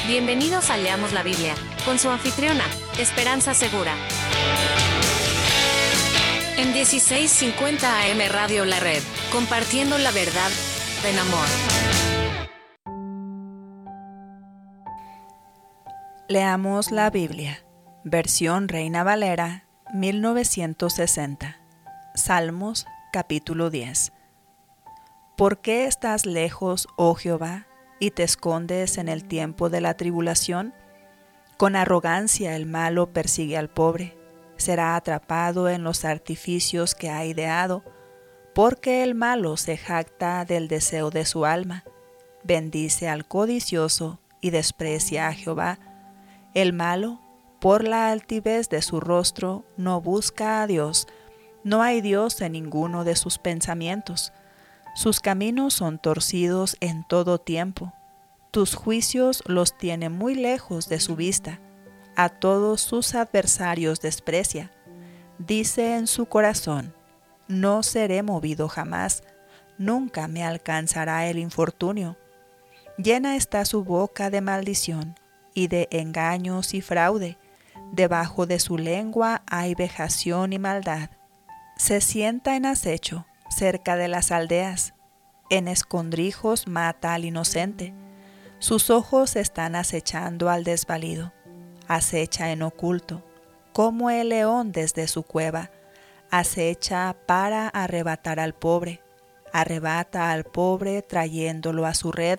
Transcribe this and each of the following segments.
Bienvenidos a Leamos la Biblia, con su anfitriona, Esperanza Segura. En 1650 AM Radio La Red, compartiendo la verdad en amor. Leamos la Biblia, versión Reina Valera, 1960. Salmos, capítulo 10. ¿Por qué estás lejos, oh Jehová, y te escondes en el tiempo de la tribulación? Con arrogancia el malo persigue al pobre, será atrapado en los artificios que ha ideado, porque el malo se jacta del deseo de su alma, bendice al codicioso y desprecia a Jehová. El malo, por la altivez de su rostro, no busca a Dios, no hay Dios en ninguno de sus pensamientos. Sus caminos son torcidos en todo tiempo. Tus juicios los tiene muy lejos de su vista. A todos sus adversarios desprecia. Dice en su corazón: no seré movido jamás, nunca me alcanzará el infortunio. Llena está su boca de maldición y de engaños y fraude. Debajo de su lengua hay vejación y maldad. Se sienta en acecho cerca de las aldeas, en escondrijos mata al inocente. Sus ojos están acechando al desvalido, acecha en oculto, como el león desde su cueva, acecha para arrebatar al pobre, arrebata al pobre trayéndolo a su red.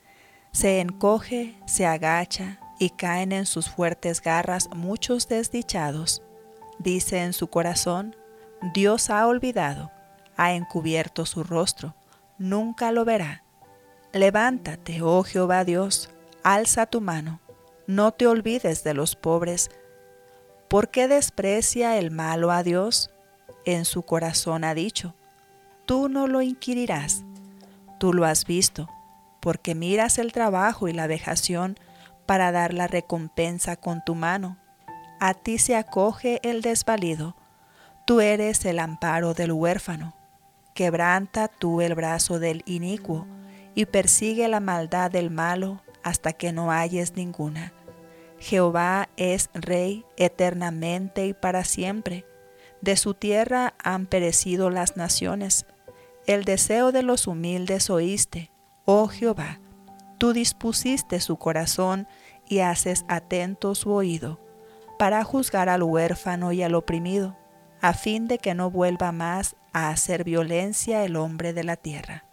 Se encoge, se agacha y caen en sus fuertes garras muchos desdichados. Dice en su corazón: Dios ha olvidado, ha encubierto su rostro, nunca lo verá. Levántate, oh Jehová Dios, alza tu mano, no te olvides de los pobres. ¿Por qué desprecia el malo a Dios? En su corazón ha dicho: tú no lo inquirirás. Tú lo has visto, porque miras el trabajo y la vejación para dar la recompensa con tu mano. A ti se acoge el desvalido. Tú eres el amparo del huérfano. Quebranta tú el brazo del inicuo y persigue la maldad del malo hasta que no halles ninguna. Jehová es Rey eternamente y para siempre. De su tierra han perecido las naciones. El deseo de los humildes oíste, oh Jehová. Tú dispusiste su corazón y haces atento su oído, para juzgar al huérfano y al oprimido, a fin de que no vuelva más a hacer violencia el hombre de la tierra.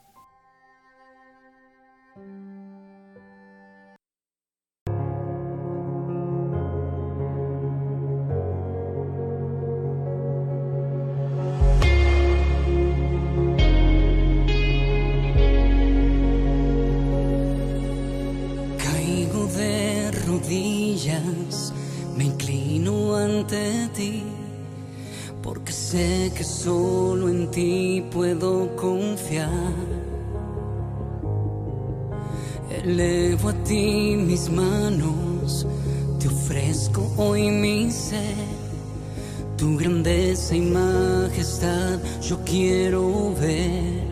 Caigo de rodillas, me inclino ante ti, porque sé que solo en ti puedo confiar. Elevo a ti mis manos, te ofrezco hoy mi ser. Tu grandeza y majestad yo quiero ver.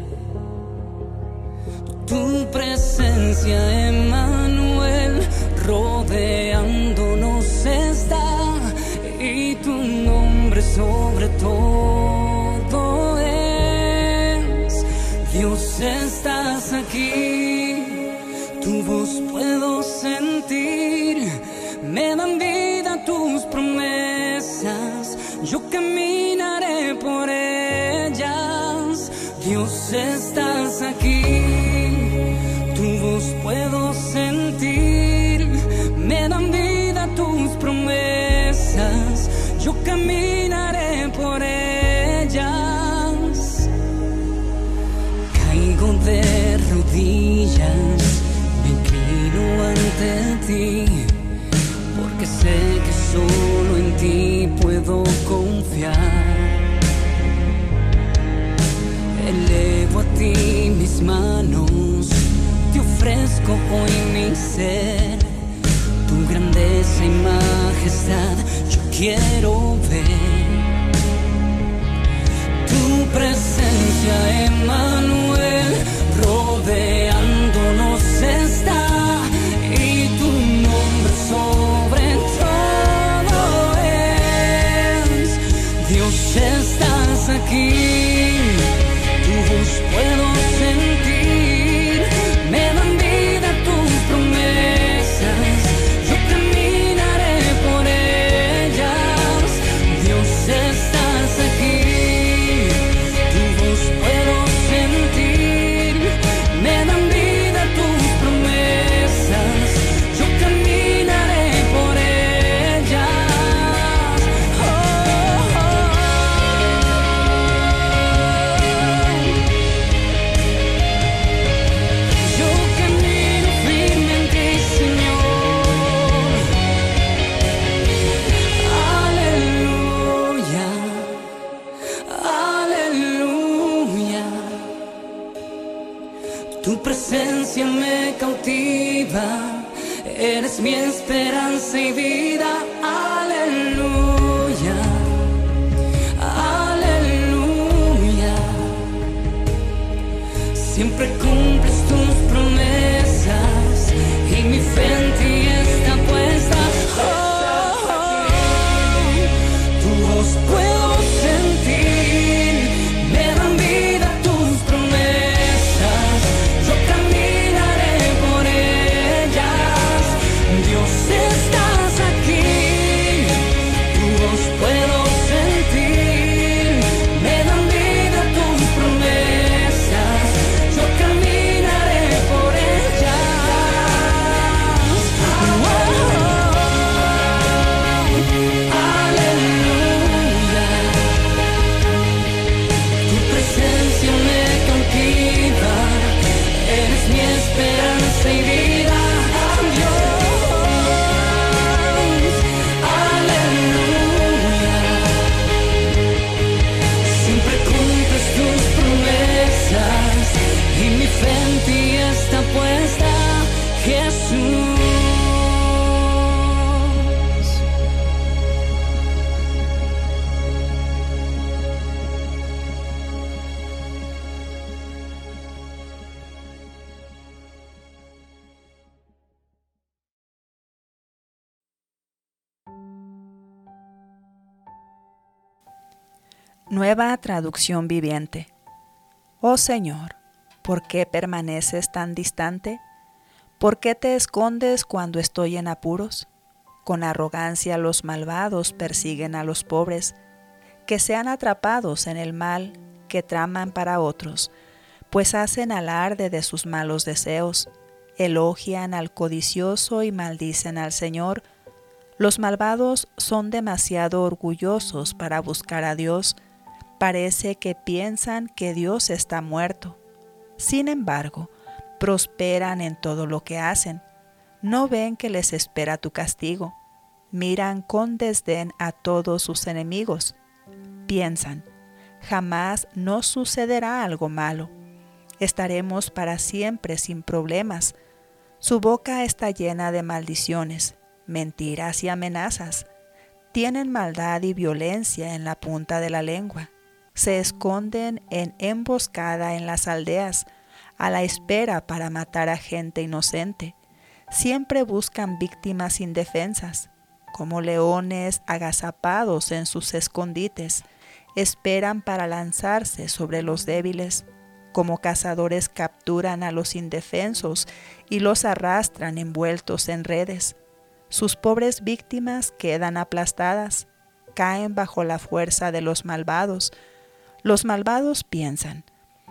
Tu presencia, Emmanuel, rodeándonos está, y tu nombre sobre todo es. Dios, estás aquí, tu voz puedo sentir, me dan vida tus promesas, yo caminaré por ellas. Dios, estás aquí, tu voz puedo sentir, me dan vida tus promesas, yo caminaré por ellas. Caigo de rodillas, me inclino ante ti, porque sé que solo en ti puedo confiar. Elevo a ti mis manos, te ofrezco hoy mi ser. Tu grandeza y majestad yo quiero ver. Tu presencia, Emmanuel, rodeándonos está, y tu presencia me cautiva, eres mi esperanza y vida. Aleluya, aleluya. Siempre cumples tus promesas y mi fe en ti está puesta. Tu voz puedo sentir, me dan vida tus promesas. Yo caminaré por ellas. Dios, estás aquí. Tu voz puedo sentir, me dan vida tus promesas. Yo caminaré por ellas. Aleluya. Tu presencia me cautiva, eres mi esperanza y vida. Dios, aleluya. Siempre cumples tus promesas y mi fe en ti está puesta, Jesús. Nueva traducción viviente. Oh Señor, ¿por qué permaneces tan distante? ¿Por qué te escondes cuando estoy en apuros? Con arrogancia los malvados persiguen a los pobres, que sean atrapados en el mal que traman para otros, pues hacen alarde de sus malos deseos, elogian al codicioso y maldicen al Señor. Los malvados son demasiado orgullosos para buscar a Dios. Parece que piensan que Dios está muerto. Sin embargo, prosperan en todo lo que hacen. No ven que les espera tu castigo. Miran con desdén a todos sus enemigos. Piensan, jamás nos sucederá algo malo. Estaremos para siempre sin problemas. Su boca está llena de maldiciones, mentiras y amenazas. Tienen maldad y violencia en la punta de la lengua. Se esconden en emboscada en las aldeas, a la espera para matar a gente inocente. Siempre buscan víctimas indefensas. Como leones agazapados en sus escondites, esperan para lanzarse sobre los débiles. Como cazadores capturan a los indefensos y los arrastran envueltos en redes. Sus pobres víctimas quedan aplastadas, caen bajo la fuerza de los malvados. Los malvados piensan,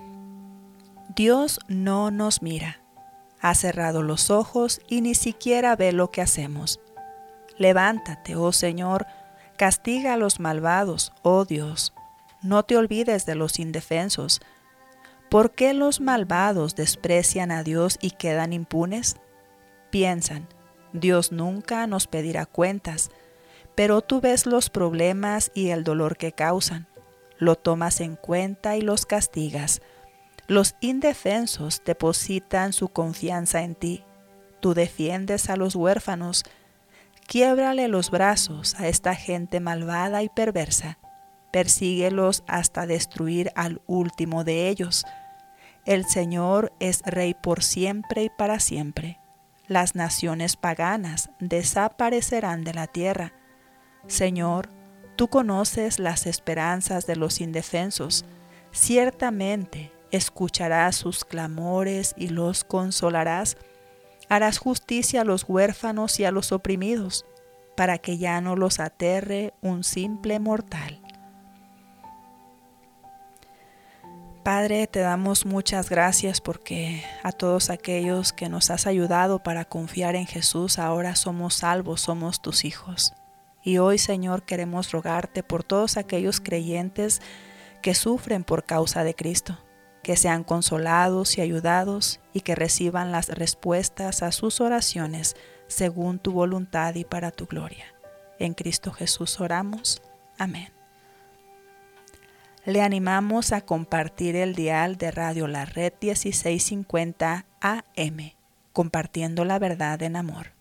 Dios no nos mira, ha cerrado los ojos y ni siquiera ve lo que hacemos. Levántate, oh Señor, castiga a los malvados, oh Dios, no te olvides de los indefensos. ¿Por qué los malvados desprecian a Dios y quedan impunes? Piensan, Dios nunca nos pedirá cuentas, pero tú ves los problemas y el dolor que causan. Lo tomas en cuenta y los castigas. Los indefensos depositan su confianza en ti. Tú defiendes a los huérfanos. Quiébrale los brazos a esta gente malvada y perversa. Persíguelos hasta destruir al último de ellos. El Señor es Rey por siempre y para siempre. Las naciones paganas desaparecerán de la tierra. Señor, tú conoces las esperanzas de los indefensos. Ciertamente escucharás sus clamores y los consolarás. Harás justicia a los huérfanos y a los oprimidos, para que ya no los aterre un simple mortal. Padre, te damos muchas gracias porque a todos aquellos que nos has ayudado para confiar en Jesús, ahora somos salvos, somos tus hijos. Y hoy, Señor, queremos rogarte por todos aquellos creyentes que sufren por causa de Cristo, que sean consolados y ayudados y que reciban las respuestas a sus oraciones según tu voluntad y para tu gloria. En Cristo Jesús oramos. Amén. Le animamos a compartir el dial de Radio La Red 1650 AM, compartiendo la verdad en amor.